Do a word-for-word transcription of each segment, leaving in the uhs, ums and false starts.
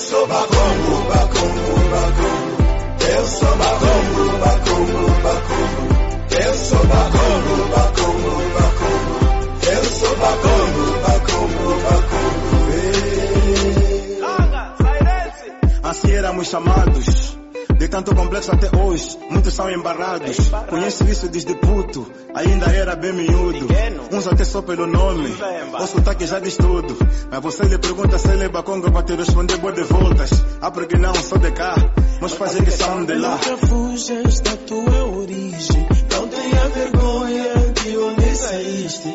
sou Bakongo, Bakongo, Bakongo. Eu sou Bakongo, Bakongo, Bakongo. Eu sou Bakongo, Bakongo, Bakongo. Eu sou Bakongo, Bakongo, Bakongo. Langa, Silence. Assim éramos chamados. De tanto complexo até hoje, muitos são embarrados. Conheço isso desde puto, ainda era bem miúdo. Uns até só pelo nome, o sotaque já diz tudo. Mas você lhe pergunta se ele é Bakongo pra te responder boa de voltas. Ah, porque não, sou de cá, mas fazem que são de lá. Nunca fujas da tua origem, não tenha vergonha de onde saíste.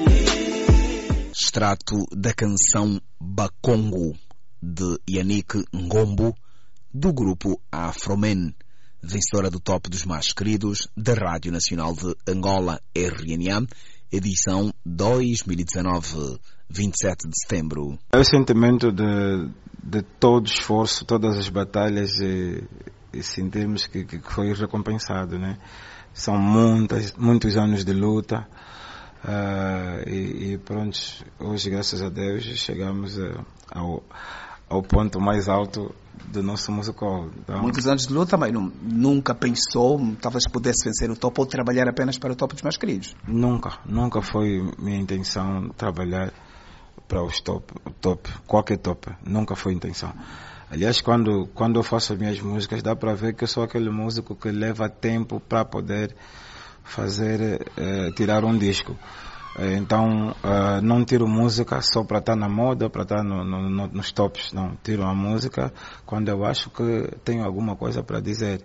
Extrato da canção Bakongo, de Yannick Ngombo, do grupo Afromen, vencedora do top dos mais queridos da Rádio Nacional de Angola, R N A, edição dois mil e dezanove, vinte e sete de setembro. É o sentimento de, de todo esforço, todas as batalhas e, e sentirmos que, que foi recompensado, né? São muitas, muitos anos de luta uh, e, e pronto, hoje graças a Deus chegamos a, ao, ao ponto mais alto do nosso musical. Então, muitos anos de luta, mas não, nunca pensou, talvez pudesse vencer o top ou trabalhar apenas para o top dos mais queridos? Nunca, nunca foi minha intenção trabalhar para os top, o top, qualquer top, nunca foi intenção. Aliás, quando, quando eu faço as minhas músicas, dá para ver que eu sou aquele músico que leva tempo para poder fazer, eh, tirar um disco. Então, uh, não tiro música só para estar na moda, para estar no, no, no, nos tops. Não, tiro a música quando eu acho que tenho alguma coisa para dizer.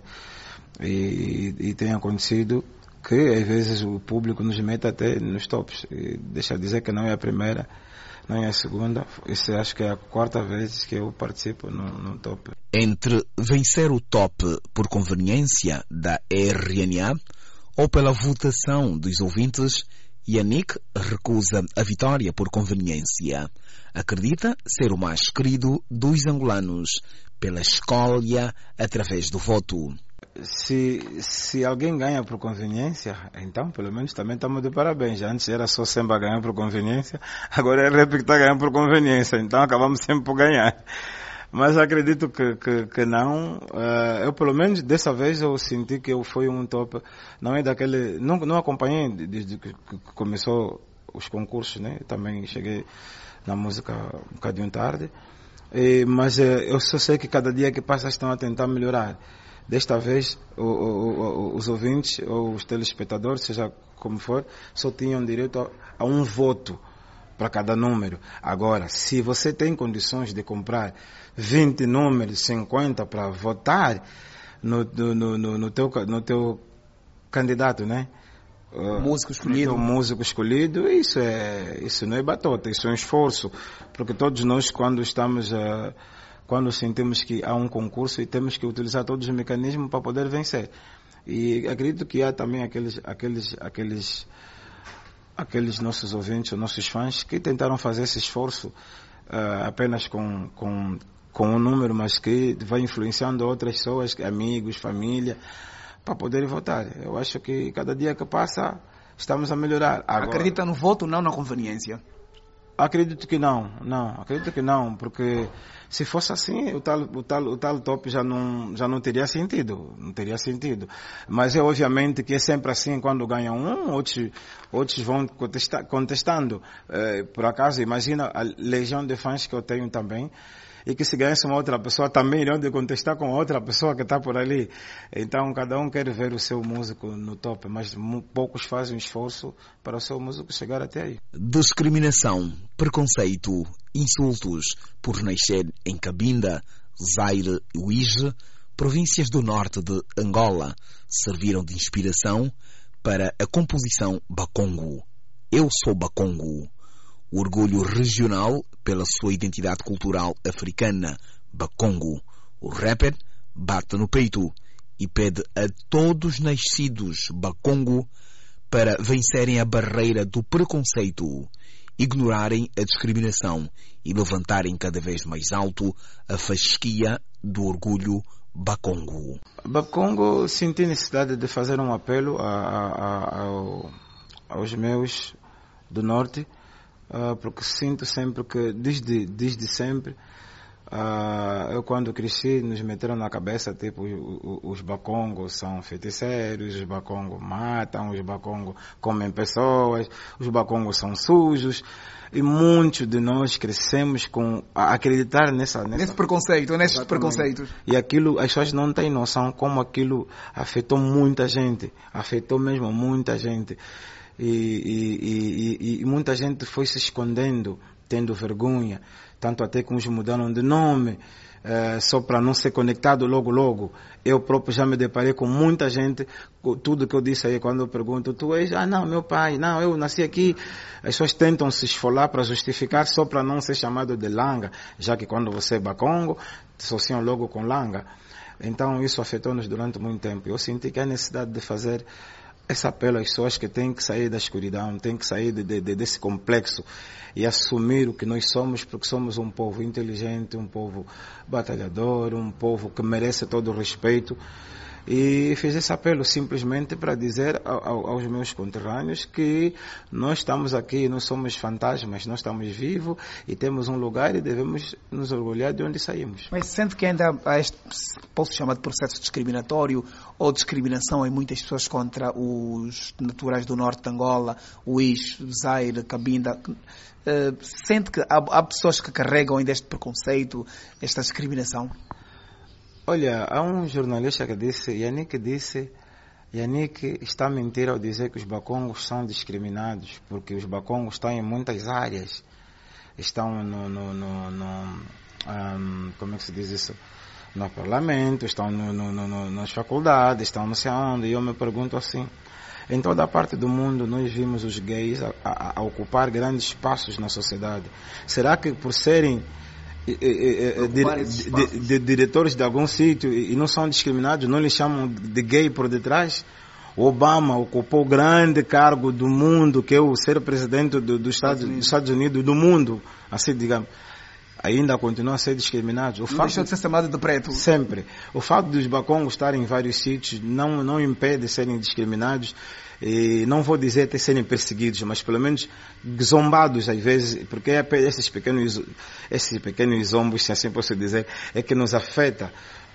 E, e, e tem acontecido que às vezes o público nos mete até nos tops. E deixa eu dizer que não é a primeira, não é a segunda. Isso acho que é a quarta vez que eu participo no, no top. Entre vencer o top por conveniência da R N A ou pela votação dos ouvintes, Yannick recusa a vitória por conveniência. Acredita ser o mais querido dos angolanos pela escolha através do voto. Se, se alguém ganha por conveniência, então pelo menos também estamos de parabéns. Antes era só sempre a ganhar por conveniência, agora é rap que está ganhando por conveniência, então acabamos sempre por ganhar. Mas acredito que, que, que não. Uh, eu, pelo menos, dessa vez eu senti que eu fui um top. Não é daquele. Não, não acompanhei desde que, que começou os concursos, né? Eu também cheguei na música um bocadinho tarde. E, mas uh, eu só sei que cada dia que passa estão a tentar melhorar. Desta vez, o, o, o, os ouvintes ou os telespectadores, seja como for, só tinham direito a, a um voto para cada número. Agora, se você tem condições de comprar vinte números, cinquenta para votar no, no, no, no, teu, no teu candidato, né? Músico escolhido. No músico escolhido, isso, é, isso não é batota, isso é um esforço. Porque todos nós, quando estamos, uh, quando sentimos que há um concurso e temos que utilizar todos os mecanismos para poder vencer. E acredito que há também aqueles, aqueles, aqueles aqueles nossos ouvintes, nossos fãs, que tentaram fazer esse esforço uh, apenas com, com, com um número, mas que vai influenciando outras pessoas, amigos, família, para poderem votar. Eu acho que cada dia que passa, estamos a melhorar. Agora, acredita no voto, não na conveniência? Acredito que não, não, acredito que não, porque se fosse assim, o tal, o tal, o tal top já não, já não teria sentido, não teria sentido. Mas é obviamente que é sempre assim, quando ganham um, outros, outros vão contestar, contestando. É, por acaso, imagina a legião de fãs que eu tenho também, e que se ganhasse uma outra pessoa também irão de contestar com outra pessoa que está por ali. Então cada um quer ver o seu músico no top, mas poucos fazem um esforço para o seu músico chegar até aí. Discriminação, preconceito, insultos por nascer em Cabinda, Zaire e Uíge, províncias do norte de Angola, serviram de inspiração para a composição Bakongo. Eu sou Bakongo. O orgulho regional pela sua identidade cultural africana, Bakongo. O rapper bate no peito e pede a todos nascidos Bakongo para vencerem a barreira do preconceito, ignorarem a discriminação e levantarem cada vez mais alto a fasquia do orgulho Bakongo. Bakongo, senti necessidade de fazer um apelo a, a, a, ao, aos meus do norte, Uh, porque sinto sempre que, desde, desde sempre, Uh, eu quando cresci nos meteram na cabeça tipo os, os bacongos são feiticeiros, os bacongos matam, os bacongos comem pessoas, os bacongos são sujos, e muitos de nós crescemos com a acreditar nessa, nessa nesse preconceito, nesses preconceitos. E aquilo, as pessoas não têm noção como aquilo afetou muita gente, afetou mesmo muita gente, e, e, e, e, e muita gente foi se escondendo, tendo vergonha, tanto até que uns mudaram de nome, uh, só para não ser conectado logo logo. Eu próprio já me deparei com muita gente, com tudo que eu disse aí, quando eu pergunto, tu és, ah não, meu pai, não, eu nasci aqui. As pessoas tentam se esfolar para justificar só para não ser chamado de langa, já que quando você é bacongo, te associam logo com langa. Então isso afetou-nos durante muito tempo. Eu senti que há necessidade de fazer esse apelo às pessoas que têm que sair da escuridão, têm que sair de, de, desse complexo e assumir o que nós somos, porque somos um povo inteligente, um povo batalhador, um povo que merece todo o respeito. E fiz esse apelo simplesmente para dizer ao, aos meus conterrâneos que nós estamos aqui, não somos fantasmas, nós estamos vivos e temos um lugar e devemos nos orgulhar de onde saímos. Mas sente que ainda há este, posso chamar de processo discriminatório ou discriminação em muitas pessoas contra os naturais do norte de Angola, Uís, Zaire, Cabinda? Uh, sente que há, há pessoas que carregam ainda este preconceito, esta discriminação? Olha, há um jornalista que disse, Yannick disse, Yannick está a mentir ao dizer que os bacongos são discriminados, porque os bacongos estão em muitas áreas. Estão no, no, no, no um, como é que se diz isso? No parlamento, estão no, no, no, nas faculdades, estão não sei onde, e eu me pergunto assim, em toda a parte do mundo nós vimos os gays a, a, a ocupar grandes espaços na sociedade. Será que por serem E, e, e, de, de, de diretores de algum sítio e não são discriminados, não lhes chamam de gay por detrás? O Obama ocupou o grande cargo do mundo, que é o ser presidente do, do Estados, dos Estados Unidos, do mundo, assim digamos. Ainda continua a ser discriminado. O não fato deixou de ser chamado de preto. Sempre. O fato dos bacongos estarem em vários sítios não, não impede de serem discriminados. E não vou dizer até serem perseguidos, mas pelo menos zombados às vezes, porque é esses pequenos, esses pequenos zombos, se assim posso dizer, é que nos afeta.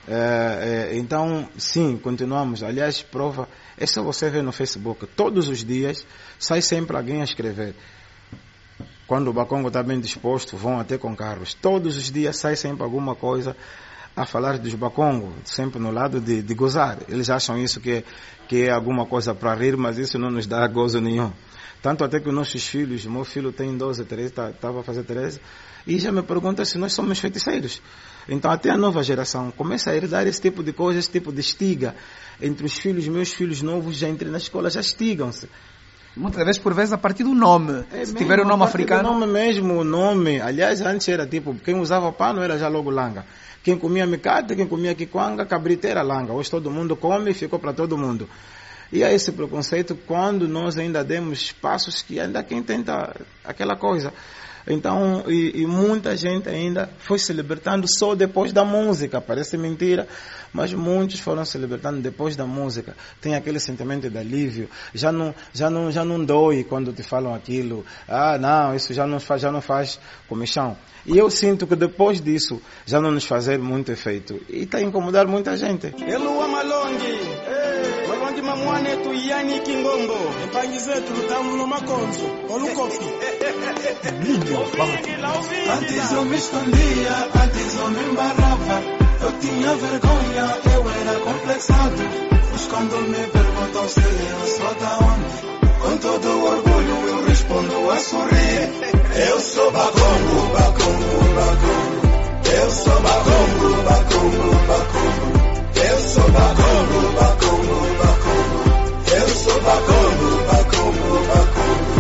É, é, então, sim, continuamos. Aliás, prova, é só você ver no Facebook, todos os dias sai sempre alguém a escrever. Quando o bacongo está bem disposto, vão até com carros. Todos os dias sai sempre alguma coisa a falar dos bacongos, sempre no lado de, de gozar. Eles acham isso que é, que é alguma coisa para rir, mas isso não nos dá gozo nenhum. Tanto até que os nossos filhos, meu filho tem doze, treze, estava tá, a fazer treze, e já me pergunta se nós somos feiticeiros. Então até a nova geração começa a herdar esse tipo de coisa, esse tipo de estiga. Entre os filhos, meus filhos novos já entrem na escola, já estigam-se. Muitas vezes, por vezes, a partir do nome. É se mesmo, tiver o nome africano. O nome mesmo, o nome. Aliás, antes era tipo, quem usava pano era já logo langa. Quem comia micate, quem comia quiquanga, cabrita era langa. Hoje todo mundo come e ficou para todo mundo. E há esse preconceito quando nós ainda demos espaços que ainda quem tenta aquela coisa. Então, e, e muita gente ainda foi se libertando só depois da música. Parece mentira, mas muitos foram se libertando depois da música. Tem aquele sentimento de alívio. Já não, já não, já não dói quando te falam aquilo. Ah, não, isso já não faz, já não faz comichão. E eu sinto que depois disso já não nos fazer muito efeito. E está a incomodar muita gente. Elua malongi, malongi mamwane tu yani kingongo. Empangizetu lutamu no makonzo, olukofi. Antes eu me escondia, antes eu me embarrava. Eu tinha vergonha, eu era complexado. Mas quando me perguntam se eu sou da onde, com todo orgulho eu respondo a sorrir. Eu sou bacongo, bacongo, bacongo. Eu sou bacongo, bacongo, bacongo. Eu sou bacongo, bacongo, bacongo. Eu sou bacongo, bacongo, bacongo.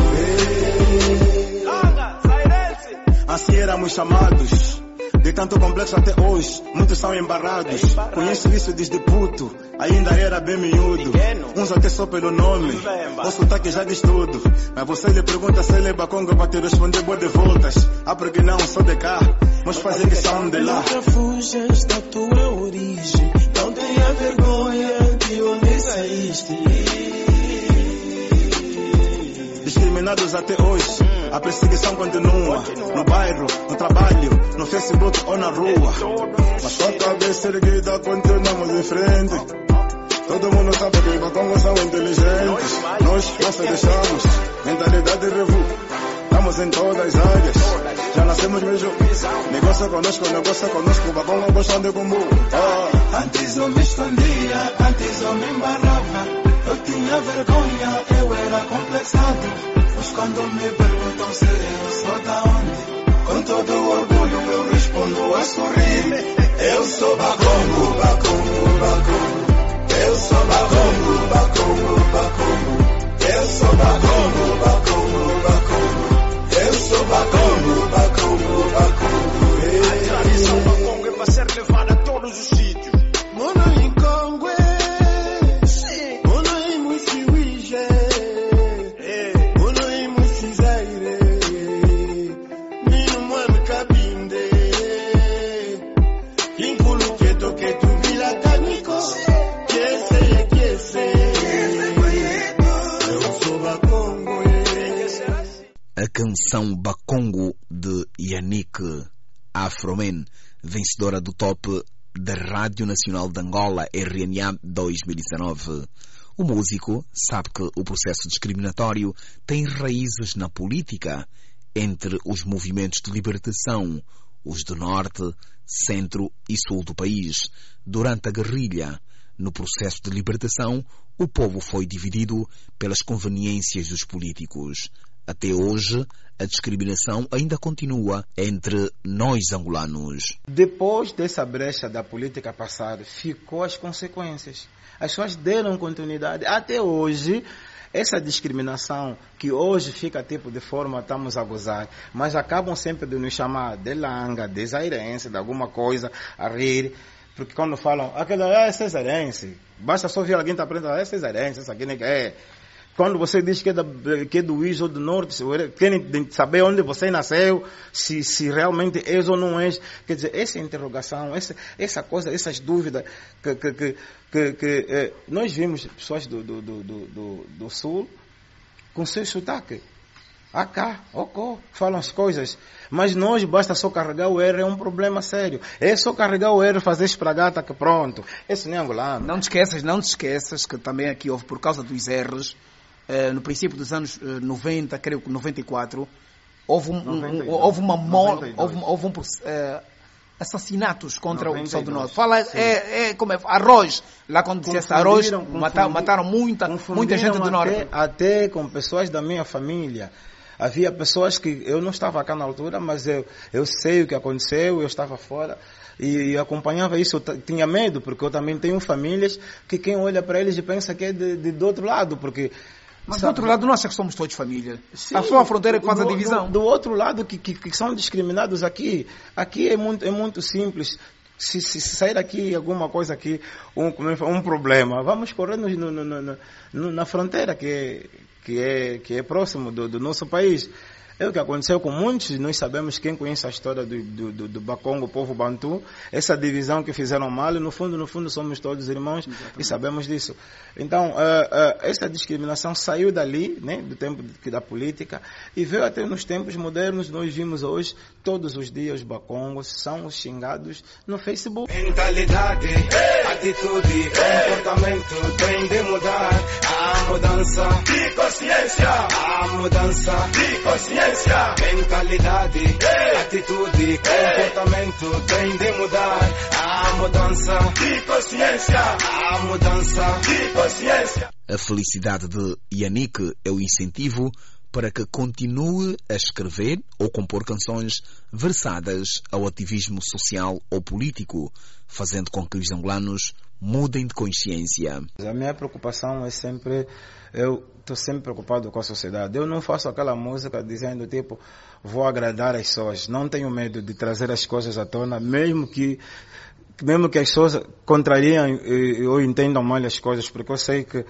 Assim éramos chamados, de tanto complexo até hoje, muitos são embarrados. Conheço isso desde puto, ainda era bem miúdo. Uns até só pelo nome, o sotaque já diz tudo. Mas você lhe pergunta se ele é baconga para te responder boa de voltas. Ah, porque não, sou de cá, mas fazem que são de lá. Nunca fujas da tua origem, não tenha vergonha de onde saíste. Discriminados até hoje, A perseguição continua, no bairro, no trabalho, no Facebook ou na rua. Mas com a cabeça erguida continuamos em frente. Todo mundo sabe que os Bakongos são inteligentes. Nós não se deixamos, mentalidade revu. Estamos em todas as áreas, já nascemos mesmo. Negocia conosco, negocia conosco, o Bakongo gostam de combo. Oh. Antes eu me escondia, antes eu me embarrava. Eu tinha vergonha, eu era complexado. Mas quando me perguntam se eu sou da onde, com todo orgulho eu respondo a sorrir. Eu sou Bakongo, Bakongo, Bakongo. Eu sou Bakongo, Bakongo, Bakongo. Eu sou Bakongo, Bakongo, Bakongo. Eu sou Bakongo, Bakongo, Bakongo. A tradição Bakongo é para ser levada a todos os sítios. Mona em Congo, Mona em Musiwije, Mona em Musizaire, Mino Mwana Kabinde, Kinkulu Keto Keto Vila Kaniko. A canção Bakongo de Yannick Afroman, vencedora do top da Rádio Nacional de Angola R N A dois mil e dezanove. O músico sabe que o processo discriminatório tem raízes na política entre os movimentos de libertação, os do norte, centro e sul do país. Durante a guerrilha, no processo de libertação, o povo foi dividido pelas conveniências dos políticos. Até hoje, a discriminação ainda continua entre nós angolanos. Depois dessa brecha da política passada, ficou as consequências. As pessoas deram continuidade. Até hoje, essa discriminação, que hoje fica tipo de forma, estamos a gozar, mas acabam sempre de nos chamar de langa, de zairense, de alguma coisa, a rir. Porque quando falam, aquele é cesariense, basta só ver alguém que aprende, é cesariense, essa aqui nem é. Quando você diz que é, da, que é do Is ou do Norte, querem saber onde você nasceu, se, se realmente és ou não és. Quer dizer, essa interrogação, essa, essa coisa, essas dúvidas que, que, que, que, que eh, nós vimos pessoas do, do, do, do, do Sul com seu sotaque. Acá, ok, falam as coisas. Mas nós basta só carregar o R, é um problema sério. É só carregar o R, fazer espragata que pronto. Isso nem é angolano. Não te esqueças, não te esqueças que também aqui houve, por causa dos R's, eh, no princípio dos anos eh, noventa, creio que noventa e quatro, houve, um, um, houve uma morte, houve, houve um, eh, assassinatos contra noventa e dois. O pessoal do Norte. Fala, é, é como é, arroz. Lá quando dissesse arroz, mataram, mataram muita, muita gente do Norte. Até, até com pessoas da minha família. Havia pessoas que eu não estava cá na altura, mas eu, eu sei o que aconteceu, eu estava fora e acompanhava isso. Eu tinha medo, porque eu também tenho famílias que quem olha para eles e pensa que é de, de, do outro lado, porque... Mas sabe, do outro lado nós é que somos todos família. Sim, a sua fronteira que faz a divisão. Do, do outro lado que, que, que são discriminados aqui, aqui é muito, é muito simples. Se, se sair aqui alguma coisa aqui, um, um problema, vamos correr no, no, no, no, na fronteira que é, que é, que é próximo do, do nosso país. É o que aconteceu com muitos. Nós sabemos, quem conhece a história do, do, do, do Bakongo, o povo Bantu, essa divisão que fizeram mal, no fundo, no fundo somos todos irmãos. Exatamente. E sabemos disso. Então, uh, uh, essa discriminação saiu dali, né, do tempo de, da política, e veio até nos tempos modernos. Nós vimos hoje, todos os dias, os Bakongos são os xingados no Facebook. Mentalidade, atitude, comportamento tem de mudar. A mudança de consciência, a mudança de consciência. Mentalidade, atitude, comportamento tem de mudar. A mudança de consciência, a mudança de consciência. A felicidade de Yannick é o incentivo para que continue a escrever ou compor canções versadas ao ativismo social ou político, fazendo com que os angolanos mudem de consciência. A minha preocupação é sempre, eu estou sempre preocupado com a sociedade. Eu não faço aquela música dizendo tipo, vou agradar as pessoas. Não tenho medo de trazer as coisas à tona, mesmo que mesmo que as pessoas contrariem ou entendam mal as coisas, porque eu sei que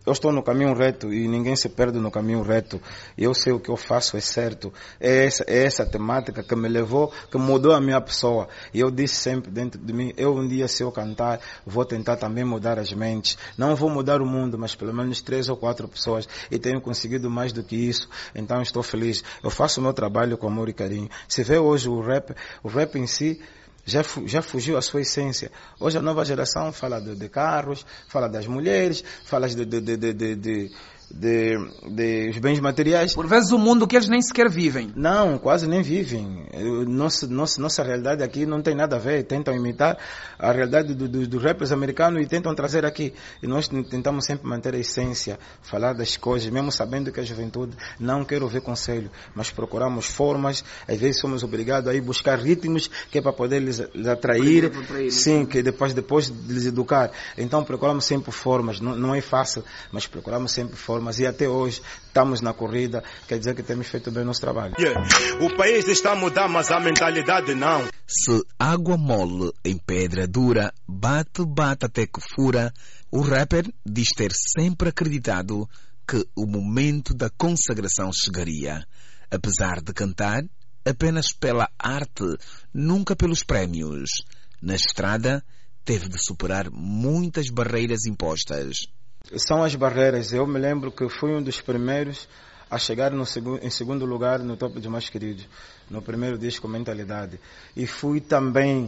eu estou no caminho reto e ninguém se perde no caminho reto. Eu sei o que eu faço é certo. É essa, é essa temática que me levou, que mudou a minha pessoa. E eu disse sempre dentro de mim, eu um dia se eu cantar, vou tentar também mudar as mentes. Não vou mudar o mundo, mas pelo menos três ou quatro pessoas. E tenho conseguido mais do que isso. Então estou feliz. Eu faço o meu trabalho com amor e carinho. Se vê hoje o rap, o rap em si, Já, já fugiu a sua essência. Hoje a nova geração fala de, de carros, fala das mulheres, fala de, de, de, de, de, de, de, de os bens materiais. Por vezes o mundo que eles nem sequer vivem. Não, quase nem vivem. Nossa, nossa, nossa realidade aqui não tem nada a ver. Tentam imitar a realidade dos do, do rappers americanos e tentam trazer aqui. E nós tentamos sempre manter a essência, falar das coisas, mesmo sabendo que a juventude não quer ouvir conselho, mas procuramos formas, às vezes somos obrigados a ir buscar ritmos que é para poder lhes, lhes atrair, sim, que depois, depois de lhes educar. Então procuramos sempre formas, não, não é fácil, mas procuramos sempre formas. E até hoje estamos na corrida, quer dizer que temos feito bem o nosso trabalho. Yeah. O país está a mudar, mas a mentalidade não. Se água mole em pedra dura, bate, bate até que fura, o rapper diz ter sempre acreditado que o momento da consagração chegaria. Apesar de cantar apenas pela arte, nunca pelos prémios. Na estrada, teve de superar muitas barreiras impostas. São as barreiras. Eu me lembro que fui um dos primeiros a chegar no segu- em segundo lugar no Top dos Mais Queridos, no primeiro disco Mentalidade. E fui também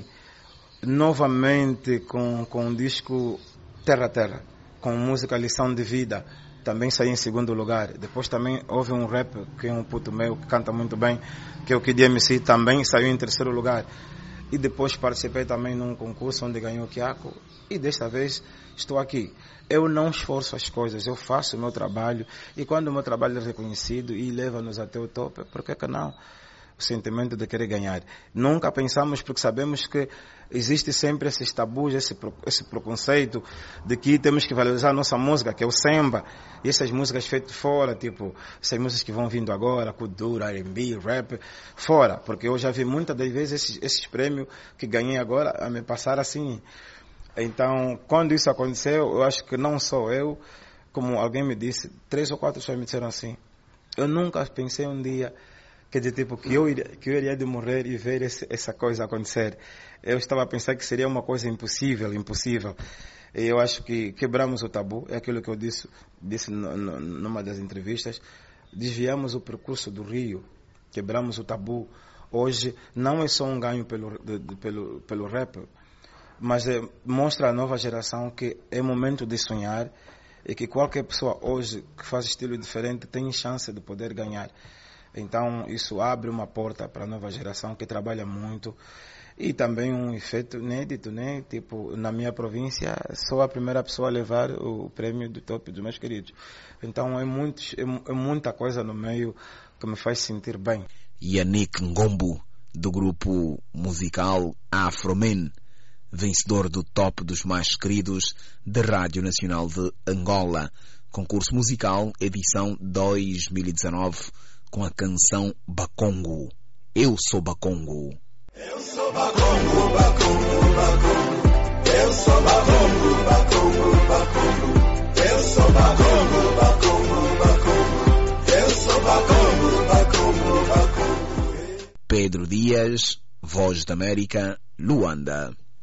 novamente com, com o disco Terra a Terra, com música Lição de Vida. Também saí em segundo lugar. Depois também houve um rap, que é um puto meu, que canta muito bem, que é o Kid M C, também saiu em terceiro lugar. E depois participei também num concurso onde ganhei o Quiaco. E desta vez estou aqui. Eu não esforço as coisas, eu faço o meu trabalho. E quando o meu trabalho é reconhecido e leva-nos até o topo, por que que não? O sentimento de querer ganhar. Nunca pensamos, porque sabemos que existe sempre esses tabus, esse, esse preconceito de que temos que valorizar a nossa música, que é o samba. E essas músicas feitas fora, tipo, essas músicas que vão vindo agora, kuduro, R and B, rap, fora. Porque eu já vi muitas das vezes esses, esses prêmios que ganhei agora a me passar assim. Então, quando isso aconteceu, eu acho que não só eu, como alguém me disse, três ou quatro pessoas me disseram assim, eu nunca pensei um dia que, de, tipo, que, eu, iria, que eu iria de morrer e ver esse, essa coisa acontecer. Eu estava a pensar que seria uma coisa impossível, impossível. E eu acho que quebramos o tabu, é aquilo que eu disse, disse no, no, numa das entrevistas, desviamos o percurso do Rio, quebramos o tabu. Hoje não é só um ganho pelo, de, de, pelo, pelo rap, mas é, mostra à nova geração que é momento de sonhar e que qualquer pessoa hoje que faz estilo diferente tem chance de poder ganhar. Então isso abre uma porta para a nova geração que trabalha muito e também um efeito inédito, né? Tipo, na minha província sou a primeira pessoa a levar o prêmio do Top dos Mais Queridos. Então é, muito, é, é muita coisa no meio que me faz sentir bem. Yannick Ngombo, do grupo musical Afromen, vencedor do Top dos Mais Queridos da Rádio Nacional de Angola, concurso musical edição dois mil e dezanove, com a canção Bakongo. Eu sou Bakongo. Eu sou Bakongo, Bakongo, Bakongo. Eu sou Bakongo, Bakongo, Bakongo. Eu sou Bakongo, Bakongo, Bakongo. Eu sou Bakongo, Bakongo, Bakongo. Pedro Dias, Voz da América, Luanda.